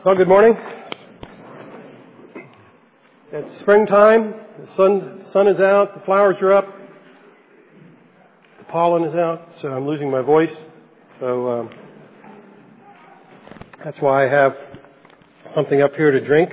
Well, good morning. It's springtime. The sun is out. The flowers are up. The pollen is out. So I'm losing my voice. So that's why I have something up here to drink.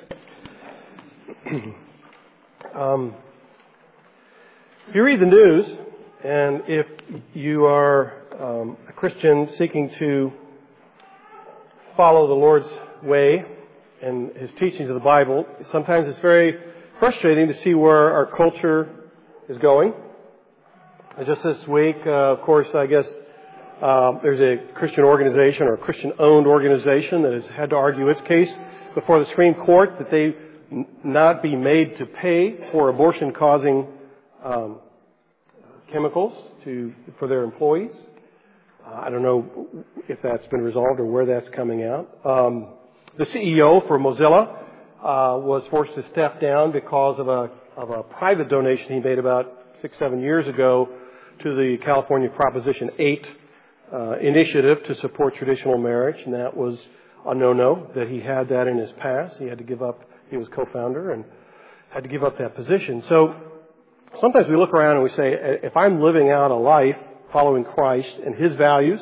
If you read the news, and if you are a Christian seeking to follow the Lord's way and His teachings of the Bible, sometimes it's very frustrating to see where our culture is going. Just this week, of course, I guess there's a Christian organization or a Christian-owned organization that has had to argue its case before the Supreme Court that they not be made to pay for abortion-causing chemicals for their employees. I don't know if that's been resolved or where that's coming out. The CEO for Mozilla was forced to step down because of a private donation he made about 6-7 years ago to the California Proposition 8 initiative to support traditional marriage, and that was a no-no, that he had that in his past. He had to give up, he was co-founder, and had to give up that position. So sometimes we look around and we say, if I'm living out a life following Christ and His values,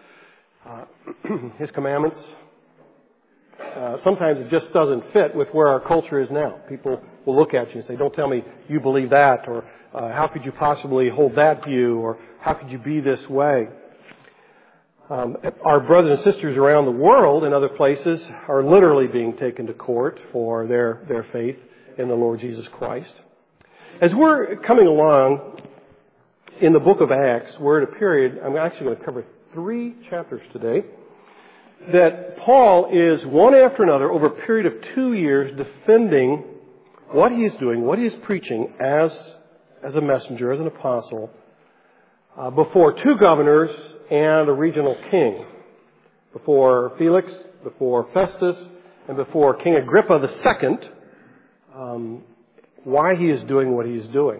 His commandments, sometimes it just doesn't fit with where our culture is now. People will look at you and say, don't tell me you believe that, or how could you possibly hold that view, or how could you be this way? Our brothers and sisters around the world in other places are literally being taken to court for their faith in the Lord Jesus Christ. As we're coming along in the book of Acts, we're at a period, I'm actually going to cover 3 chapters today, that Paul is one after another over a period of 2 years defending what he is doing, what he is preaching as a messenger, as an apostle, before 2 governors and a regional king, before Felix, before Festus, and before King Agrippa II, why he is doing what he is doing.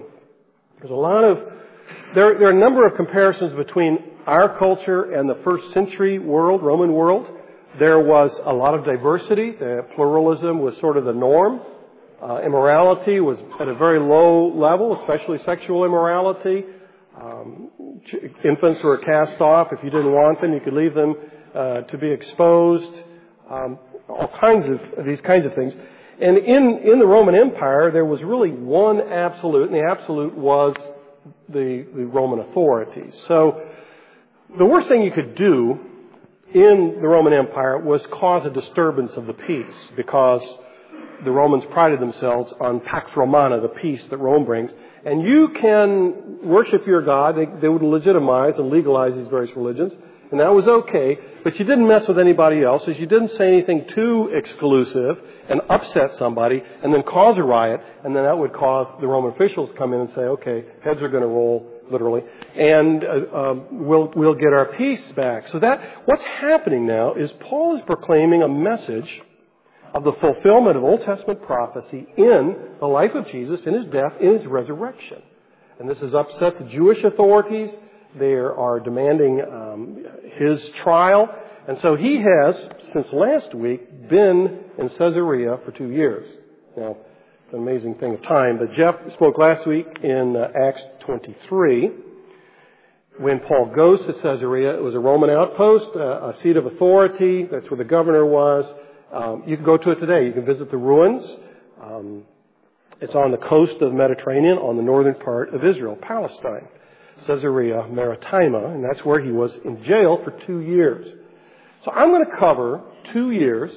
There are a number of comparisons between our culture and the first century world, Roman world. There was a lot of diversity. Pluralism was sort of the norm. Immorality was at a very low level, especially sexual immorality. Infants were cast off. If you didn't want them, you could leave them to be exposed. All kinds of these kinds of things. And in the Roman Empire, there was really one absolute, and the absolute was the Roman authorities. So the worst thing you could do in the Roman Empire was cause a disturbance of the peace, because the Romans prided themselves on Pax Romana, the peace that Rome brings. And you can worship your God. They would legitimize and legalize these various religions, and that was okay, but you didn't mess with anybody else, as you didn't say anything too exclusive and upset somebody and then cause a riot, and then that would cause the Roman officials to come in and say, okay, heads are going to roll, literally, and we'll get our peace back. So what's happening now is Paul is proclaiming a message of the fulfillment of Old Testament prophecy in the life of Jesus, in His death, in His resurrection. And this has upset the Jewish authorities. They are demanding His trial. And so he has, since last week, been in Caesarea for 2 years. Now, it's an amazing thing of time. But Jeff spoke last week in Acts 23. When Paul goes to Caesarea, it was a Roman outpost, a seat of authority. That's where the governor was. You can go to it today. You can visit the ruins. It's on the coast of the Mediterranean, on the northern part of Israel, Palestine. Caesarea Maritima, and that's where he was in jail for 2 years. So I'm going to cover 2 years,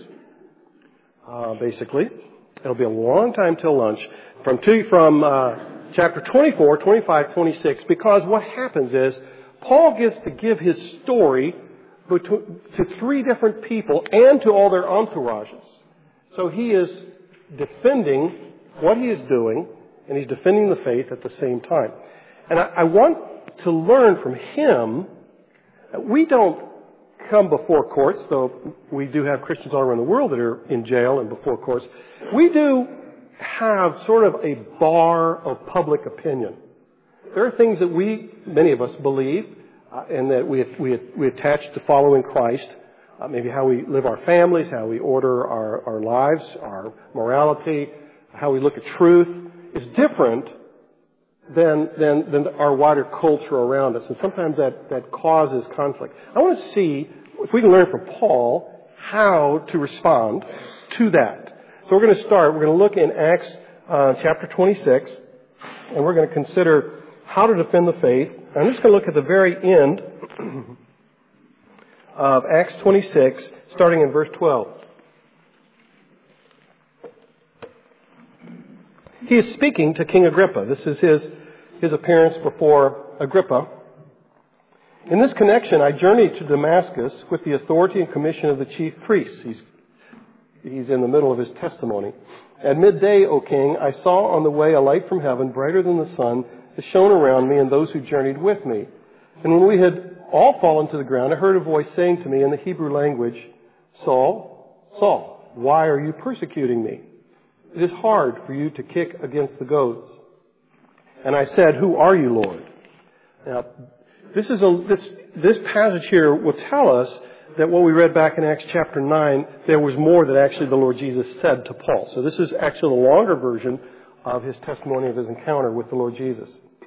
basically. It'll be a long time till lunch, from chapter 24, 25, 26, because what happens is Paul gets to give his story to 3 different people and to all their entourages. So he is defending what he is doing, and he's defending the faith at the same time. And I want to learn from him. We don't come before courts, though we do have Christians all around the world that are in jail and before courts. We do have sort of a bar of public opinion. There are things that many of us believe, and that we attach to following Christ maybe how we live our families, how we order our lives, our morality, how we look at truth, is different than our wider culture around us. And sometimes that causes conflict. I want to see if we can learn from Paul how to respond to that. So we're going to start. We're going to look in Acts chapter 26, and we're going to consider how to defend the faith. I'm just going to look at the very end of Acts 26, starting in verse 12. He is speaking to King Agrippa. This is his appearance before Agrippa. In this connection, I journeyed to Damascus with the authority and commission of the chief priests. He's in the middle of his testimony. At midday, O king, I saw on the way a light from heaven, brighter than the sun, that shone around me and those who journeyed with me. And when we had all fallen to the ground, I heard a voice saying to me in the Hebrew language, Saul, Saul, why are you persecuting me? It is hard for you to kick against the goads. And I said, Who are you, Lord? Now, this passage here will tell us that what we read back in Acts chapter 9, there was more that actually the Lord Jesus said to Paul. So this is actually the longer version of his testimony of his encounter with the Lord Jesus.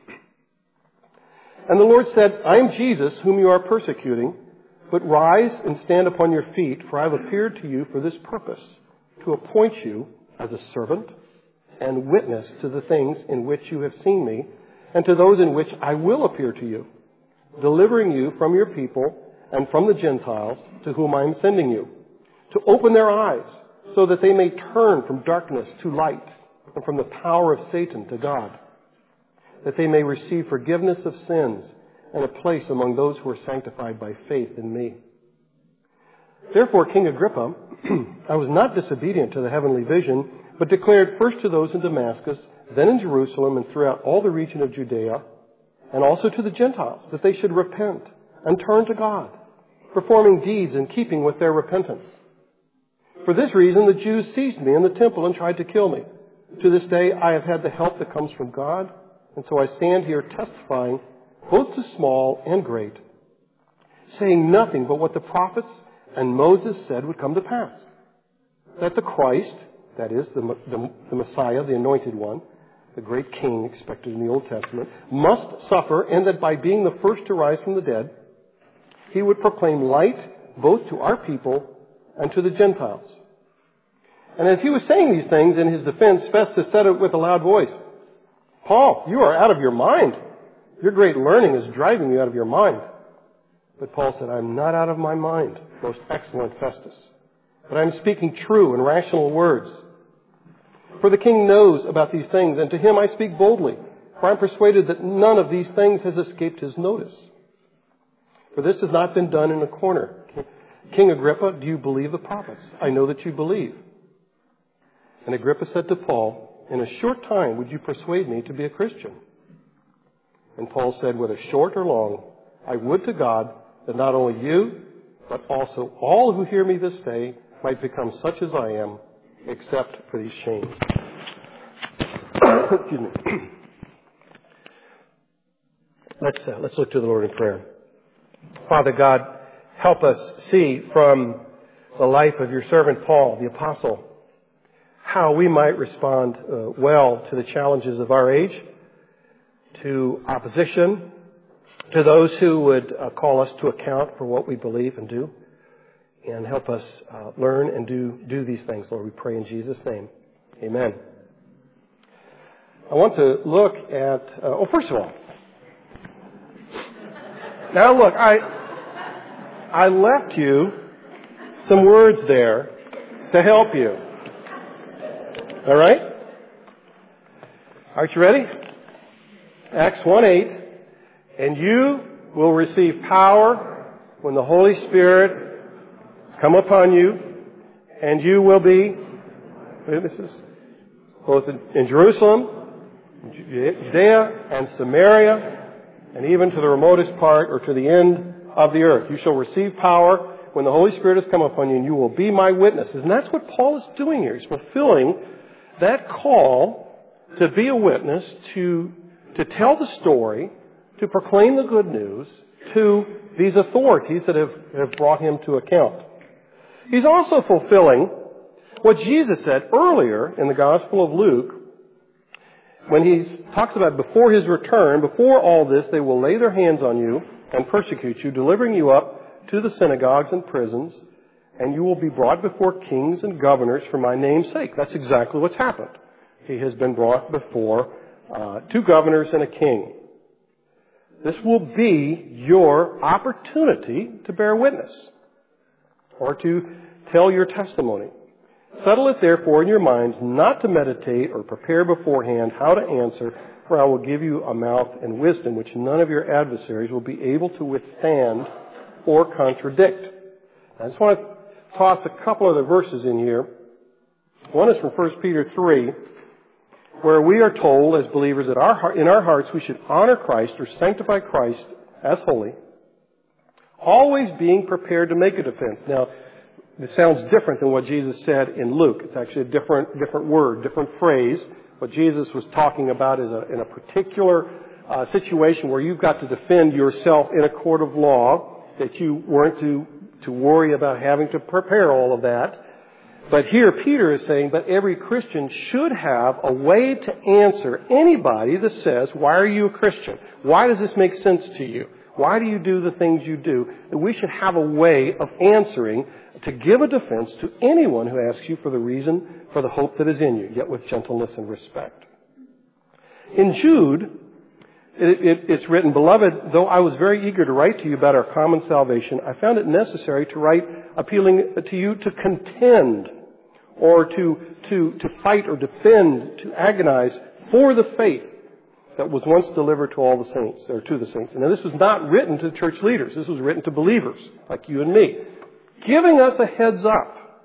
And the Lord said, I am Jesus, whom you are persecuting, but rise and stand upon your feet, for I have appeared to you for this purpose, to appoint you as a servant and witness to the things in which you have seen me, and to those in which I will appear to you, delivering you from your people and from the Gentiles to whom I am sending you, to open their eyes so that they may turn from darkness to light and from the power of Satan to God, that they may receive forgiveness of sins and a place among those who are sanctified by faith in me. Therefore, King Agrippa, I was not disobedient to the heavenly vision, but declared first to those in Damascus, then in Jerusalem and throughout all the region of Judea, and also to the Gentiles, that they should repent and turn to God, performing deeds in keeping with their repentance. For this reason, the Jews seized me in the temple and tried to kill me. To this day, I have had the help that comes from God, and so I stand here testifying both to small and great, saying nothing but what the prophets and Moses said would come to pass, that the Christ, that is, the Messiah, the Anointed One, the great King expected in the Old Testament, must suffer, and that by being the first to rise from the dead, he would proclaim light both to our people and to the Gentiles. And as he was saying these things in his defense, Festus said it with a loud voice, Paul, you are out of your mind. Your great learning is driving you out of your mind. But Paul said, I am not out of my mind, most excellent Festus, but I am speaking true and rational words. For the king knows about these things, and to him I speak boldly, for I am persuaded that none of these things has escaped his notice. For this has not been done in a corner. King Agrippa, do you believe the prophets? I know that you believe. And Agrippa said to Paul, in a short time would you persuade me to be a Christian? And Paul said, whether short or long, I would to God that not only you, but also all who hear me this day might become such as I am, except for these chains. Excuse me. Let's look to the Lord in prayer. Father God, help us see from the life of your servant Paul, the apostle, how we might respond well to the challenges of our age, to opposition, to those who would call us to account for what we believe and do, and help us learn and do these things, Lord. We pray in Jesus' name. Amen. I want to look at, first of all, now look, I left you some words there to help you. All right? Aren't you ready? Acts 1:8. And you will receive power when the Holy Spirit come upon you, and you will be witnesses both in Jerusalem, Judea, and Samaria, and even to the remotest part or to the end of the earth. You shall receive power when the Holy Spirit has come upon you, and you will be my witnesses. And that's what Paul is doing here. He's fulfilling that call to be a witness, to tell the story, to proclaim the good news to these authorities that have brought him to account. He's also fulfilling what Jesus said earlier in the Gospel of Luke when he talks about before his return, before all this, they will lay their hands on you and persecute you, delivering you up to the synagogues and prisons, and you will be brought before kings and governors for my name's sake. That's exactly what's happened. He has been brought before 2 governors and a king. This will be your opportunity to bear witness or to tell your testimony. Settle it therefore in your minds not to meditate or prepare beforehand how to answer, for I will give you a mouth and wisdom which none of your adversaries will be able to withstand or contradict. I just want to toss a couple of the verses in here. One is from 1 Peter 3, where we are told as believers that in our hearts we should honor Christ or sanctify Christ as holy, always being prepared to make a defense. Now, this sounds different than what Jesus said in Luke. It's actually a different word, different phrase. What Jesus was talking about is in a particular situation where you've got to defend yourself in a court of law, that you weren't to worry about having to prepare all of that. But here Peter is saying that every Christian should have a way to answer anybody that says, why are you a Christian? Why does this make sense to you? Why do you do the things you do? That we should have a way of answering, to give a defense to anyone who asks you for the reason for the hope that is in you, yet with gentleness and respect. In Jude, it's written, Beloved, though I was very eager to write to you about our common salvation, I found it necessary to write appealing to you to contend or to fight or defend, to agonize for the faith that was once delivered to all the saints, or to the saints. Now, this was not written to church leaders. This was written to believers like you and me, giving us a heads up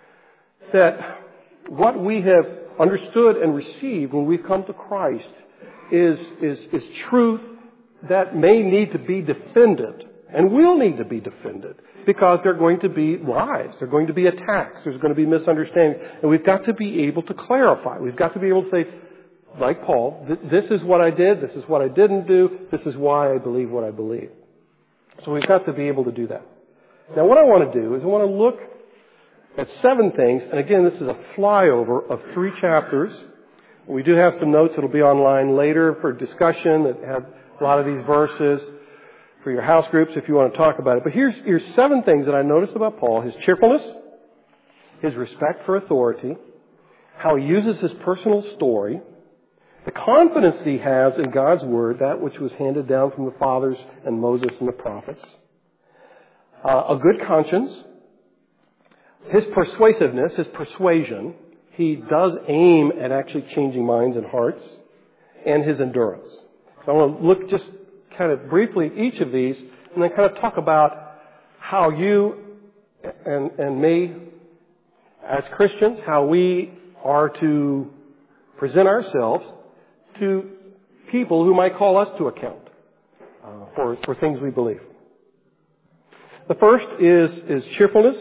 that what we have understood and received when we've come to Christ is truth that may need to be defended and will need to be defended because there are going to be lies, there are going to be attacks, there's going to be misunderstandings, and we've got to be able to clarify. We've got to be able to say, like Paul, this is what I did, this is what I didn't do, this is why I believe what I believe. So we've got to be able to do that. Now, what I want to do is I want to look at 7 things, and again, this is a flyover of 3 chapters. We do have some notes that will be online later for discussion that have a lot of these verses for your house groups if you want to talk about it. But here's 7 things that I noticed about Paul. His cheerfulness, his respect for authority, how he uses his personal story, the confidence that he has in God's Word, that which was handed down from the fathers and Moses and the prophets, a good conscience, his persuasiveness, his persuasion. He does aim at actually changing minds and hearts, and his endurance. So I want to look just kind of briefly at each of these and then kind of talk about how you and me as Christians, how we are to present ourselves to people who might call us to account for things we believe. The first is cheerfulness.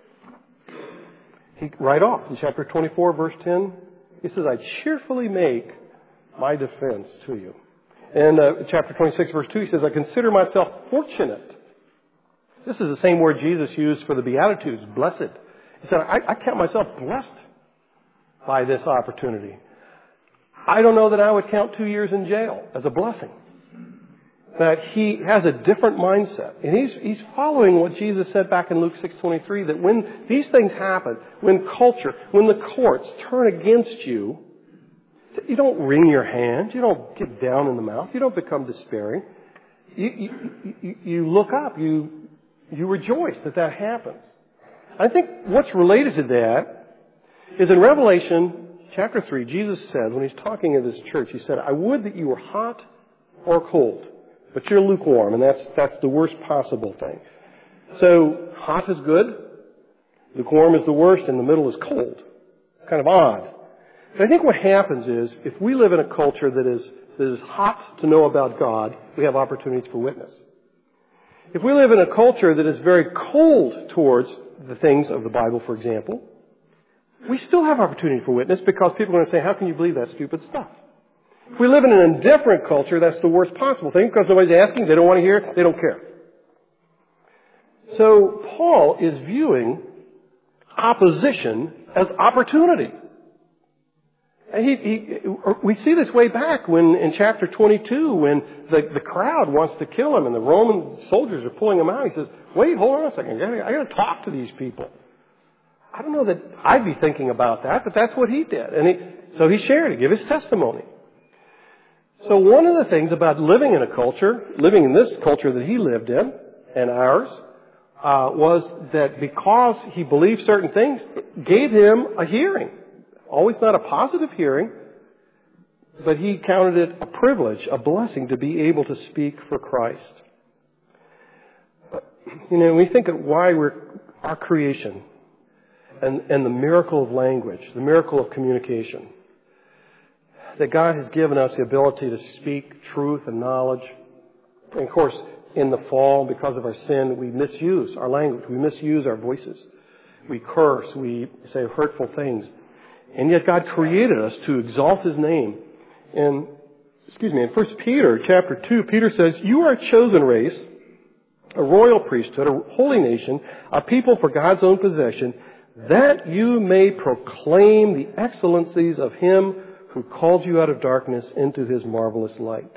Right off in chapter 24, verse 10, he says, I cheerfully make my defense to you. And chapter 26, verse 2, he says, I consider myself fortunate. This is the same word Jesus used for the Beatitudes, blessed. He said, I count myself blessed by this opportunity. I don't know that I would count 2 years in jail as a blessing. That he has a different mindset. And he's following what Jesus said back in Luke 6:23, that when these things happen, when culture, when the courts turn against you, you don't wring your hands, you don't get down in the mouth, you don't become despairing. You look up, you rejoice that happens. I think what's related to that is in Revelation chapter 3, Jesus said, when he's talking in this church, he said, I would that you were hot or cold. But you're lukewarm, and that's the worst possible thing. So hot is good, lukewarm is the worst, and the middle is cold. It's kind of odd. But I think what happens is, if we live in a culture that is hot to know about God, we have opportunities for witness. If we live in a culture that is very cold towards the things of the Bible, for example, we still have opportunity for witness because people are going to say, how can you believe that stupid stuff? If we live in an indifferent culture, that's the worst possible thing because nobody's asking, they don't want to hear, they don't care. So Paul is viewing opposition as opportunity. We see this way back when in chapter 22 when the crowd wants to kill him and the Roman soldiers are pulling him out. He says, wait, hold on a second. I got to talk to these people. I don't know that I'd be thinking about that, but that's what he did. So he shared it, gave his testimony. So one of the things about living in this culture that he lived in and ours, was that because he believed certain things, it gave him a hearing. Always not a positive hearing, but he counted it a privilege, a blessing to be able to speak for Christ. We think of why our creation and the miracle of language, the miracle of communication. That God has given us the ability to speak truth and knowledge. And of course, in the fall, because of our sin, we misuse our language. We misuse our voices. We curse. We say hurtful things. And yet God created us to exalt His name. In 1 Peter chapter 2, Peter says, "You are a chosen race, a royal priesthood, a holy nation, a people for God's own possession, that you may proclaim the excellencies of Him who called you out of darkness into His marvelous light."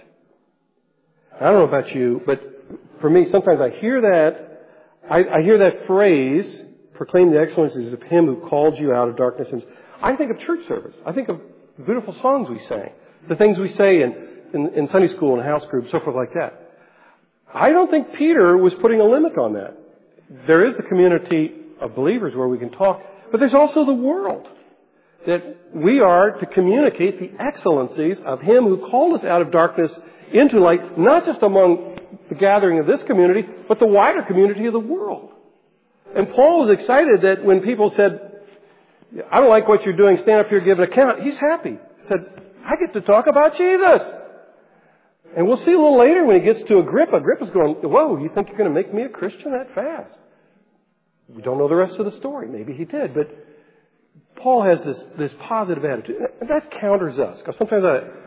I don't know about you, but for me, sometimes I hear that, I hear that phrase, proclaim the excellencies of Him who called you out of darkness. And I think of church service. I think of the beautiful songs we sang, the things we say in Sunday school and house groups, so forth like that. I don't think Peter was putting a limit on that. There is the community of believers where we can talk, but there's also the world. That we are to communicate the excellencies of Him who called us out of darkness into light, not just among the gathering of this community, but the wider community of the world. And Paul was excited that when people said, "I don't like what you're doing, stand up here and give an account," he's happy. He said, "I get to talk about Jesus." And we'll see a little later when he gets to Agrippa. Agrippa's going, "Whoa, you think you're going to make me a Christian that fast?" We don't know the rest of the story. Maybe he did, but Paul has this positive attitude. And that counters us. Because sometimes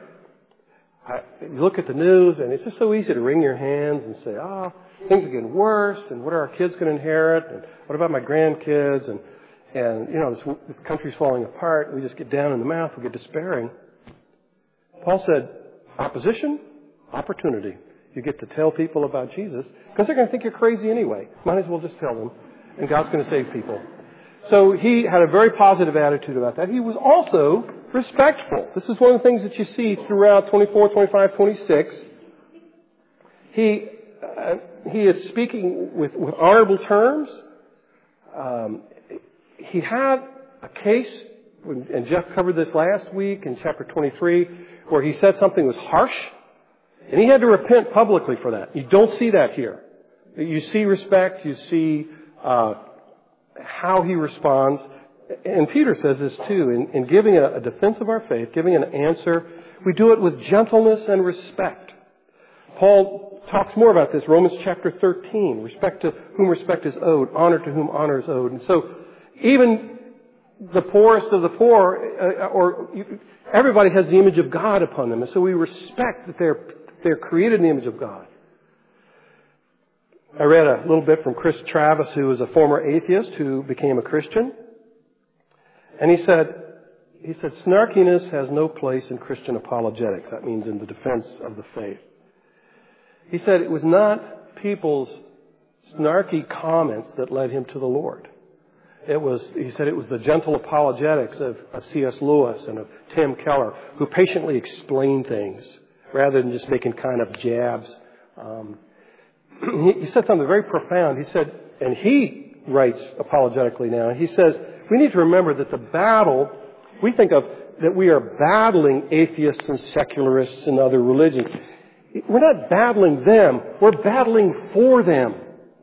you look at the news and it's just so easy to wring your hands and say, things are getting worse, and what are our kids going to inherit, and what about my grandkids, and this country's falling apart. We just get down in the mouth, we get despairing. Paul said, opposition, opportunity. You get to tell people about Jesus, because they're going to think you're crazy anyway. Might as well just tell them, and God's going to save people. So he had a very positive attitude about that. He was also respectful. This is one of the things that you see throughout 24, 25, 26. He is speaking with honorable terms. He had a case, and Jeff covered this last week in chapter 23, where he said something was harsh, and he had to repent publicly for that. You don't see that here. You see respect, you see how he responds. And Peter says this too, in giving a defense of our faith, giving an answer, we do it with gentleness and respect. Paul talks more about this, Romans chapter 13, respect to whom respect is owed, honor to whom honor is owed. And so even the poorest of the poor, everybody has the image of God upon them. And so we respect that they're created in the image of God. I read a little bit from Chris Travis, who was a former atheist who became a Christian. And he said, snarkiness has no place in Christian apologetics. That means in the defense of the faith. He said it was not people's snarky comments that led him to the Lord. He said it was the gentle apologetics of C.S. Lewis and of Tim Keller, who patiently explained things rather than just making kind of jabs. He said something very profound. He said, and he writes apologetically now, he says, we need to remember that the battle, we think of that we are battling atheists and secularists and other religions. We're not battling them. We're battling for them.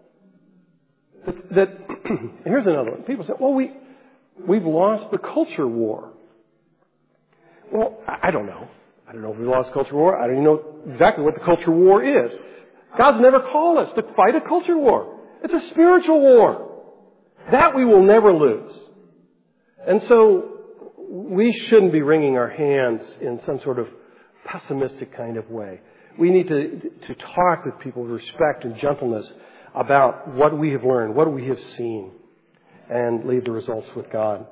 Here's another one. People say, well, we've lost the culture war. Well, I don't know. I don't know if we've lost the culture war. I don't even know exactly what the culture war is. God's never called us to fight a culture war. It's a spiritual war. That we will never lose. And so we shouldn't be wringing our hands in some sort of pessimistic kind of way. We need to talk with people with respect and gentleness about what we have learned, what we have seen. and leave the results with God.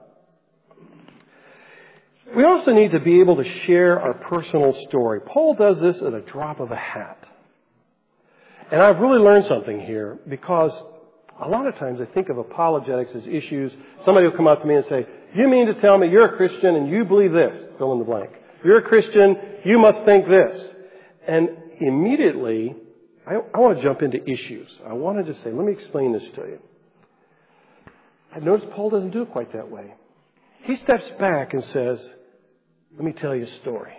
We also need to be able to share our personal story. Paul does this at a drop of a hat. And I've really learned something here, because a lot of times I think of apologetics as issues. Somebody will come up to me and say, you mean to tell me you're a Christian and you believe this? Fill in the blank. If you're a Christian, you must think this. And immediately, I want to jump into issues. I want to just say, let me explain this to you. I've noticed Paul doesn't do it quite that way. He steps back and says, let me tell you a story.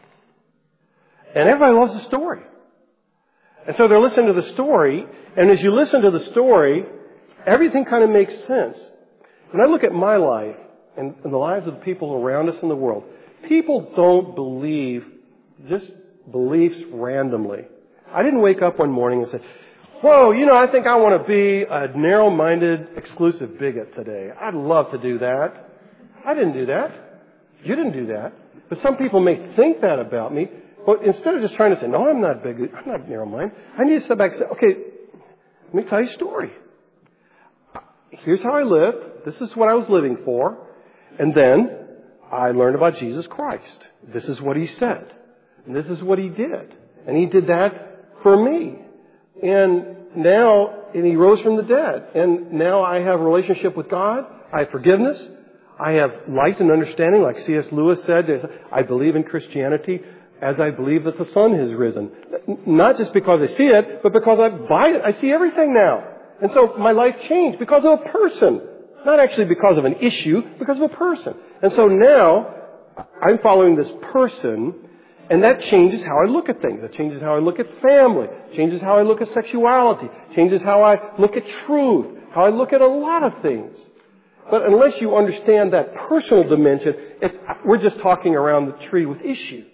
And everybody loves a story. And so they're listening to the story, and as you listen to the story, everything kind of makes sense. When I look at my life and the lives of the people around us in the world, people don't believe just beliefs randomly. I didn't wake up one morning and say, whoa, I think I want to be a narrow-minded, exclusive bigot today. I'd love to do that. I didn't do that. You didn't do that. But some people may think that about me. But instead of just trying to say, no, I'm not bigoted, I'm not narrow-minded, I need to step back and say, okay, let me tell you a story. Here's how I lived. This is what I was living for. And then I learned about Jesus Christ. This is what He said. And this is what He did. And He did that for me. And He rose from the dead. And now I have a relationship with God. I have forgiveness. I have light and understanding. Like C.S. Lewis said, I believe in Christianity as I believe that the sun has risen. Not just because I see it, but because I buy it. I see everything now. And so my life changed because of a person. Not actually because of an issue, because of a person. And so now I'm following this person, and that changes how I look at things. That changes how I look at family. Changes how I look at sexuality. Changes how I look at truth. How I look at a lot of things. But unless you understand that personal dimension, we're just talking around the tree with issues.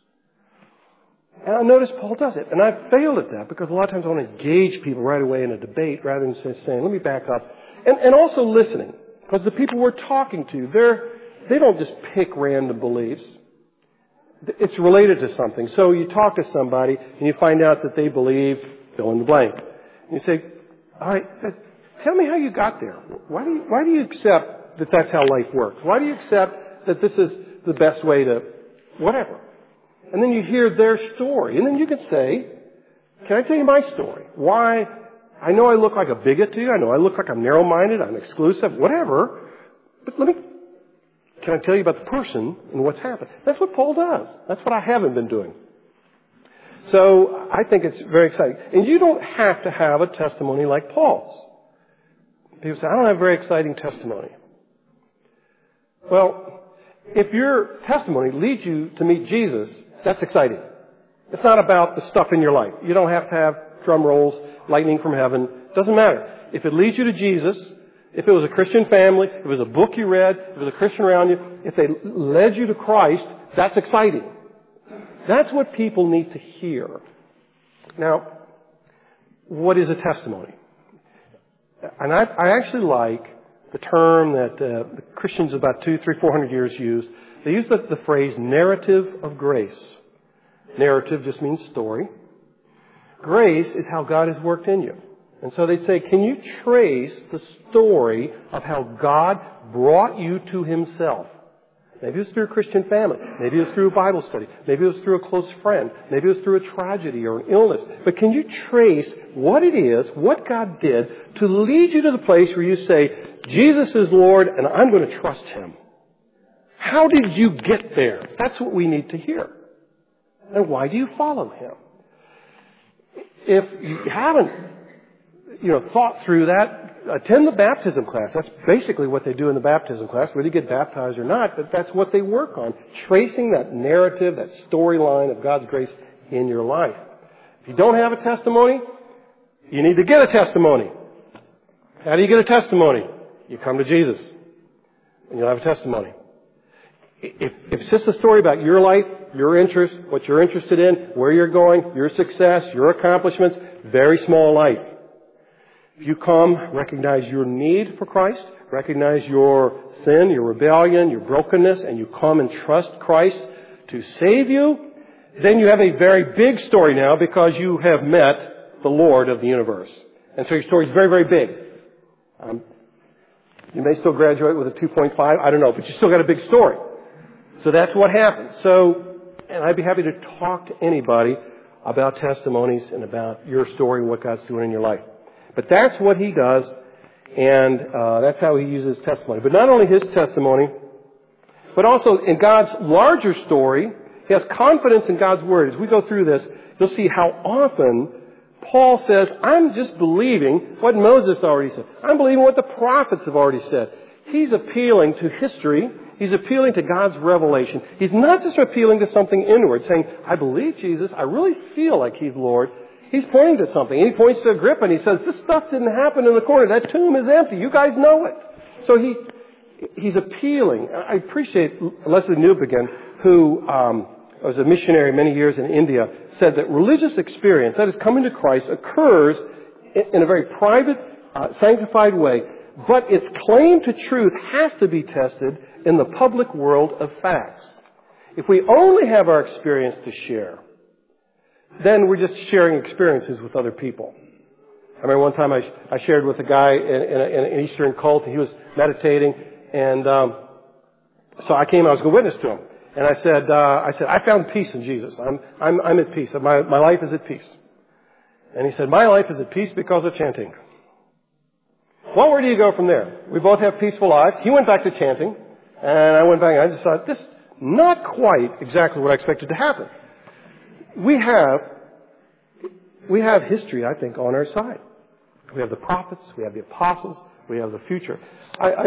And I notice Paul does it. And I've failed at that because a lot of times I want to engage people right away in a debate rather than just saying, let me back up. And also listening. Because the people we're talking to, they don't just pick random beliefs. It's related to something. So you talk to somebody and you find out that they believe fill in the blank. And you say, all right, tell me how you got there. Why do you accept that that's how life works? Why do you accept that this is the best way to whatever? And then you hear their story. And then you can say, can I tell you my story? Why? I know I look like a bigot to you. I know I look like I'm narrow-minded. I'm exclusive, whatever. But can I tell you about the person and what's happened? That's what Paul does. That's what I haven't been doing. So I think it's very exciting. And you don't have to have a testimony like Paul's. People say, I don't have a very exciting testimony. Well, if your testimony leads you to meet Jesus, that's exciting. It's not about the stuff in your life. You don't have to have drum rolls, lightning from heaven. It doesn't matter. If it leads you to Jesus, if it was a Christian family, if it was a book you read, if it was a Christian around you, if they led you to Christ, that's exciting. That's what people need to hear. Now, what is a testimony? And I actually like the term that the Christians about 200, 400 years used. They used the phrase narrative of grace. Narrative just means story. Grace is how God has worked in you. And so they'd say, can you trace the story of how God brought you to Himself? Maybe it was through a Christian family. Maybe it was through a Bible study. Maybe it was through a close friend. Maybe it was through a tragedy or an illness. But can you trace what it is, what God did, to lead you to the place where you say, Jesus is Lord and I'm going to trust Him? How did you get there? That's what we need to hear. And why do you follow Him? If you haven't, thought through that, attend the baptism class. That's basically what they do in the baptism class, whether you get baptized or not, but that's what they work on. Tracing that narrative, that storyline of God's grace in your life. If you don't have a testimony, you need to get a testimony. How do you get a testimony? You come to Jesus and you'll have a testimony. If it's just a story about your life, your interests, what you're interested in, where you're going, your success, your accomplishments, very small life. If you come, recognize your need for Christ, recognize your sin, your rebellion, your brokenness, and you come and trust Christ to save you, then you have a very big story now because you have met the Lord of the universe. And so your story is very, very big. You may still graduate with a 2.5. I don't know, but you still got a big story. So that's what happens. And I'd be happy to talk to anybody about testimonies and about your story and what God's doing in your life. But that's what he does, and that's how he uses testimony. But not only his testimony, but also in God's larger story, he has confidence in God's Word. As we go through this, you'll see how often Paul says, I'm just believing what Moses already said. I'm believing what the prophets have already said. He's appealing to history. He's appealing to God's revelation. He's not just appealing to something inward, saying, I believe Jesus. I really feel like He's Lord. He's pointing to something. And he points to Agrippa and he says, this stuff didn't happen in the corner. That tomb is empty. You guys know it. So he's appealing. I appreciate Leslie Newbigin, who was a missionary many years in India, said that religious experience, that is coming to Christ, occurs in a very private, sanctified way, but its claim to truth has to be tested in the public world of facts. If we only have our experience to share, then we're just sharing experiences with other people. I remember one time I shared with a guy in an Eastern cult, and he was meditating, and so I came, I was going to witness to him. And I said, I found peace in Jesus. I'm at peace. My life is at peace. And he said, my life is at peace because of chanting. Well, where do you go from there? We both have peaceful lives. He went back to chanting, and I went back, and I just thought, this is not quite exactly what I expected to happen. We have history, I think, on our side. We have the prophets, we have the apostles, we have the future. I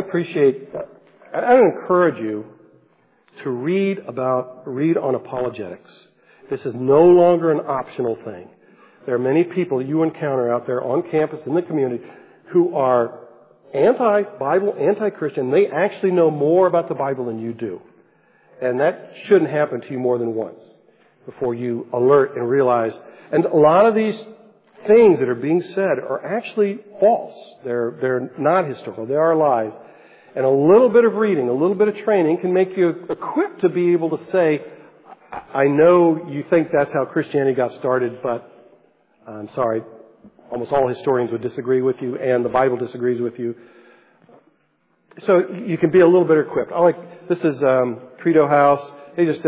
encourage you to read on apologetics. This is no longer an optional thing. There are many people you encounter out there on campus, in the community, who are anti-Bible, anti-Christian. They actually know more about the Bible than you do. And that shouldn't happen to you more than once before you alert and realize. And a lot of these things that are being said are actually false. They're not historical. They are lies. And a little bit of reading, a little bit of training can make you equipped to be able to say, I know you think that's how Christianity got started, but I'm sorry, almost all historians would disagree with you, and the Bible disagrees with you. So you can be a little bit equipped. This is Credo House. They do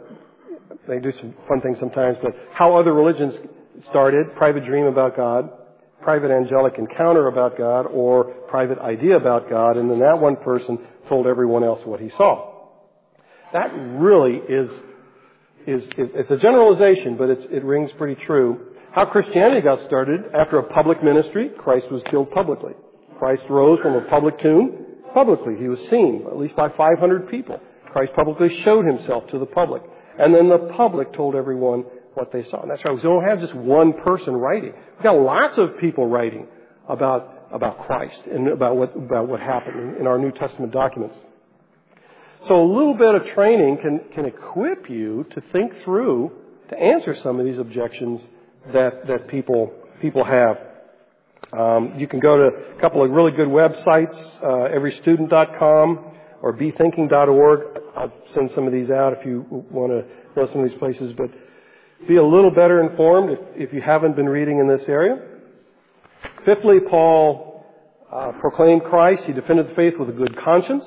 some fun things sometimes, but how other religions started, private dream about God, private angelic encounter about God, or private idea about God, and then that one person told everyone else what he saw. That really is it's a generalization, but it rings pretty true. How Christianity got started after a public ministry, Christ was killed publicly. Christ rose from a public tomb publicly. He was seen, at least by 500 people. Christ publicly showed himself to the public. And then the public told everyone what they saw. And that's right. We don't have just one person writing. We've got lots of people writing about Christ and about what happened in our New Testament documents. So a little bit of training can equip you to think through, to answer some of these objections that people have. You can go to a couple of really good websites, everystudent.com or bethinking.org. I'll send some of these out if you want to know some of these places. But be a little better informed if you haven't been reading in this area. Fifthly, Paul proclaimed Christ. He defended the faith with a good conscience.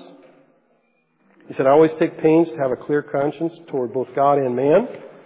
He said, I always take pains to have a clear conscience toward both God and man.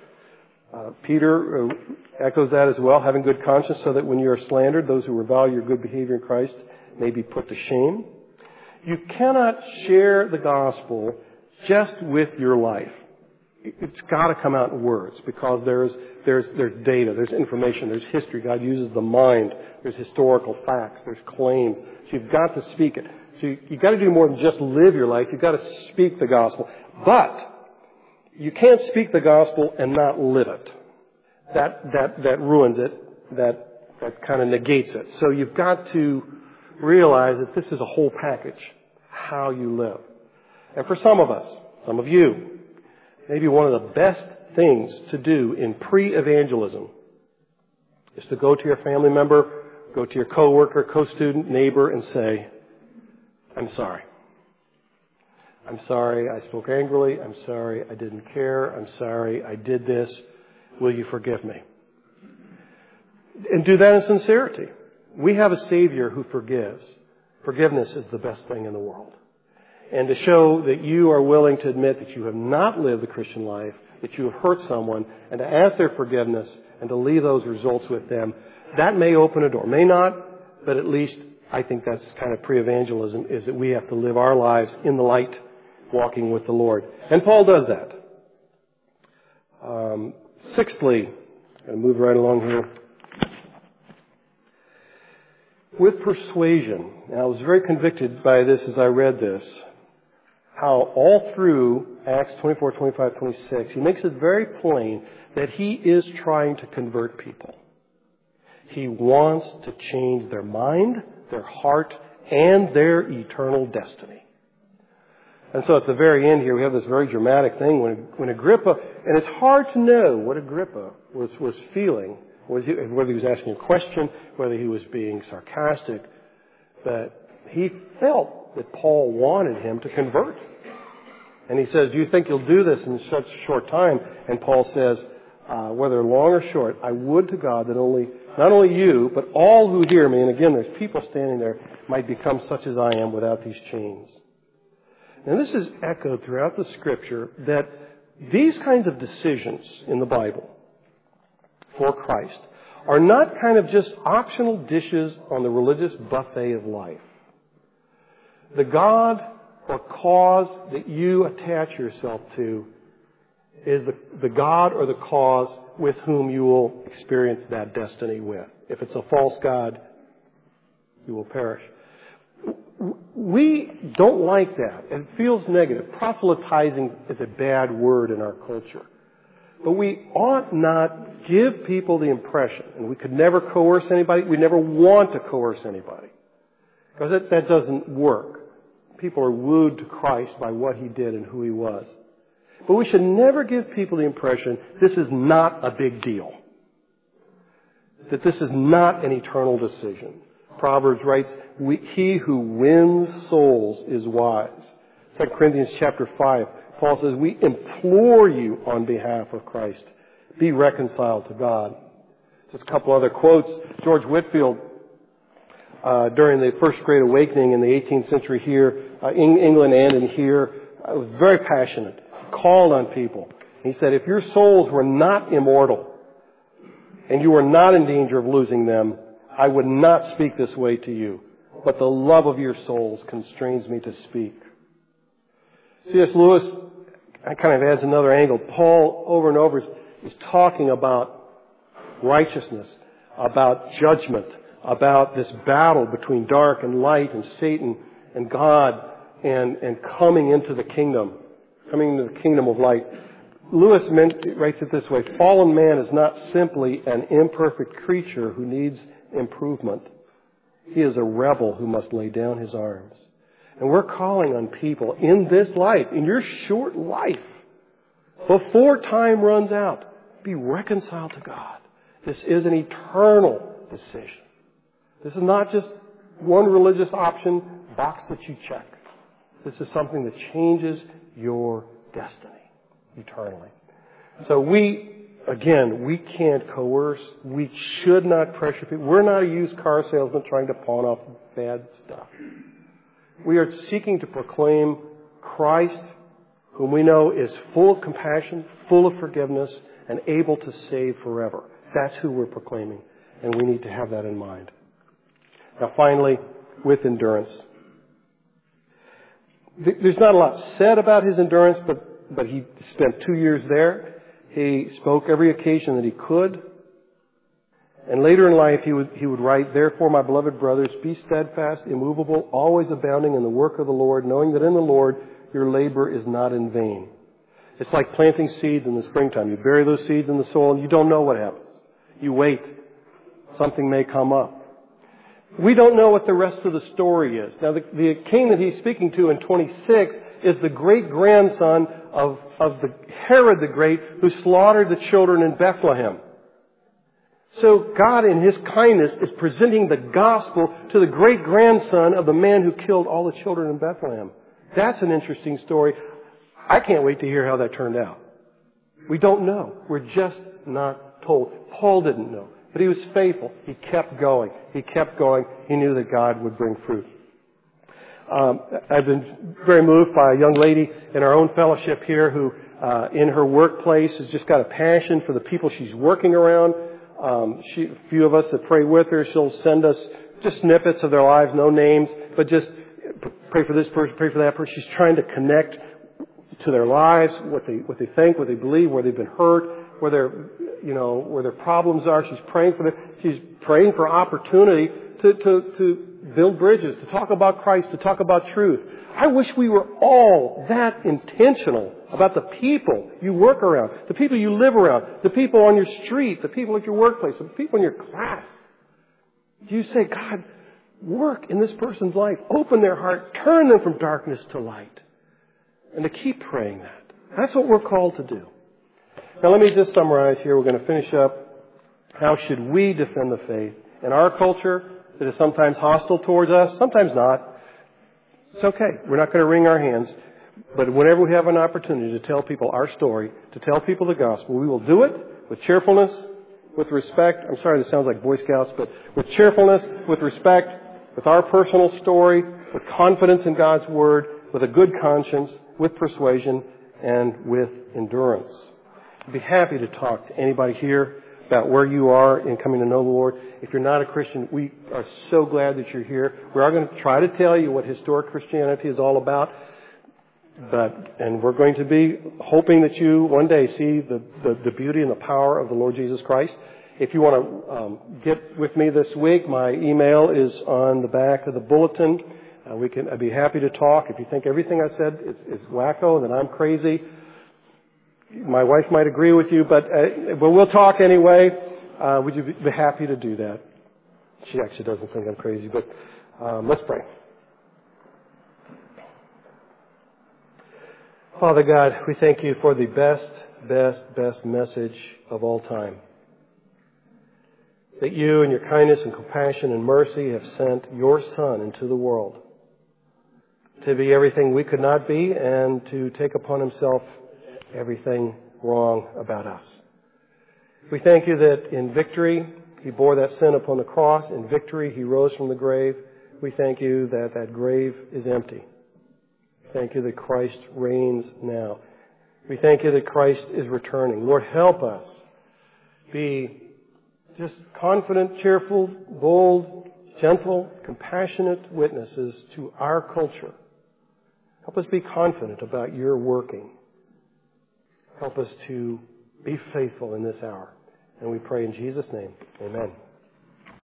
Peter echoes that as well, having good conscience so that when you are slandered, those who revile your good behavior in Christ may be put to shame. You cannot share the gospel just with your life. It's got to come out in words because there's data, there's information, there's history. God uses the mind. There's historical facts, there's claims. So you've got to speak it. So you've got to do more than just live your life. You've got to speak the gospel. But you can't speak the gospel and not live it. That ruins it. That kind of negates it. So you've got to realize that this is a whole package, how you live. And for some of us, some of you, maybe one of the best things to do in pre-evangelism is to go to your family member, go to your coworker, co-student, neighbor, and say, I'm sorry. I'm sorry I spoke angrily. I'm sorry I didn't care. I'm sorry I did this. Will you forgive me? And do that in sincerity. We have a Savior who forgives. Forgiveness is the best thing in the world. And to show that you are willing to admit that you have not lived the Christian life, that you have hurt someone, and to ask their forgiveness and to leave those results with them, that may open a door. May not, but at least I think that's kind of pre-evangelism, is that we have to live our lives in the light, walking with the Lord. And Paul does that. Sixthly, I'm going to move right along here. With persuasion. Now, I was very convicted by this as I read this. How all through Acts 24, 25, 26, he makes it very plain that he is trying to convert people. He wants to change their mind, their heart, and their eternal destiny. And so at the very end here, we have this very dramatic thing when Agrippa, and it's hard to know what Agrippa was feeling, whether he was asking a question, whether he was being sarcastic, but he felt that Paul wanted him to convert. And he says, do you think you'll do this in such a short time? And Paul says, whether long or short, I would to God that not only you, but all who hear me, and again, there's people standing there, might become such as I am without these chains. And this is echoed throughout the Scripture that these kinds of decisions in the Bible for Christ are not kind of just optional dishes on the religious buffet of life. The God or cause that you attach yourself to is the God or the cause with whom you will experience that destiny with. If it's a false God, you will perish. We don't like that. It feels negative. Proselytizing is a bad word in our culture. But we ought not give people the impression, and we could never coerce anybody, we never want to coerce anybody, because that doesn't work. People are wooed to Christ by what He did and who He was. But we should never give people the impression this is not a big deal, that this is not an eternal decision. Proverbs writes, he who wins souls is wise. 2 Corinthians chapter 5, Paul says, we implore you on behalf of Christ, be reconciled to God. Just a couple other quotes. George Whitefield, during the First Great Awakening in the 18th century here, in England and in here, was very passionate, called on people. He said, if your souls were not immortal and you were not in danger of losing them, I would not speak this way to you, but the love of your souls constrains me to speak. C.S. Lewis kind of adds another angle. Paul, over and over, is talking about righteousness, about judgment, about this battle between dark and light and Satan and God and coming into the kingdom of light. Lewis writes it this way, fallen man is not simply an imperfect creature who needs improvement. He is a rebel who must lay down his arms. And we're calling on people in this life, in your short life, before time runs out, be reconciled to God. This is an eternal decision. This is not just one religious option box that you check. This is something that changes your destiny eternally. So we can't coerce. We should not pressure people. We're not a used car salesman trying to pawn off bad stuff. We are seeking to proclaim Christ, whom we know is full of compassion, full of forgiveness, and able to save forever. That's who we're proclaiming, and we need to have that in mind. Now, finally, with endurance. There's not a lot said about his endurance, but he spent 2 years there. He spoke every occasion that he could. And later in life, he would write, therefore, my beloved brothers, be steadfast, immovable, always abounding in the work of the Lord, knowing that in the Lord your labor is not in vain. It's like planting seeds in the springtime. You bury those seeds in the soil and you don't know what happens. You wait. Something may come up. We don't know what the rest of the story is. Now, the king that he's speaking to in 26 is the great-grandson of the Herod the Great, who slaughtered the children in Bethlehem. So God, in His kindness, is presenting the gospel to the great-grandson of the man who killed all the children in Bethlehem. That's an interesting story. I can't wait to hear how that turned out. We don't know. We're just not told. Paul didn't know. But he was faithful. He kept going. He kept going. He knew that God would bring fruit. I've been very moved by a young lady in our own fellowship here who, in her workplace, has just got a passion for the people she's working around. A few of us that pray with her, she'll send us just snippets of their lives, no names, but just pray for this person, pray for that person. She's trying to connect to their lives, what they think, what they believe, where they've been hurt, where their problems are. She's praying for them. She's praying for opportunity to build bridges, to talk about Christ, to talk about truth. I wish we were all that intentional about the people you work around, the people you live around, the people on your street, the people at your workplace, the people in your class. Do you say, God, work in this person's life, open their heart, turn them from darkness to light, and to keep praying that. That's what we're called to do. Now let me just summarize here. We're going to finish up. How should we defend the faith in our culture that is sometimes hostile towards us, sometimes not? It's okay. We're not going to wring our hands. But whenever we have an opportunity to tell people our story, to tell people the gospel, we will do it with cheerfulness, with respect. I'm sorry, this sounds like Boy Scouts, but with cheerfulness, with respect, with our personal story, with confidence in God's Word, with a good conscience, with persuasion, and with endurance. I'd be happy to talk to anybody here about where you are in coming to know the Lord. If you're not a Christian, we are so glad that you're here. We are going to try to tell you what historic Christianity is all about. And we're going to be hoping that you one day see the beauty and the power of the Lord Jesus Christ. If you want to get with me this week, my email is on the back of the bulletin. I'd be happy to talk. If you think everything I said is wacko and that I'm crazy, my wife might agree with you, but we'll talk anyway. Would you be happy to do that? She actually doesn't think I'm crazy, but let's pray. Father God, we thank you for the best message of all time. That you in your kindness and compassion and mercy have sent your Son into the world to be everything we could not be and to take upon himself everything wrong about us. We thank you that in victory he bore that sin upon the cross. In victory he rose from the grave. We thank you that that grave is empty. Thank you that Christ reigns now. We thank you that Christ is returning. Lord, help us be just confident, cheerful, bold, gentle, compassionate witnesses to our culture. Help us be confident about your working. Help us to be faithful in this hour. And we pray in Jesus' name. Amen.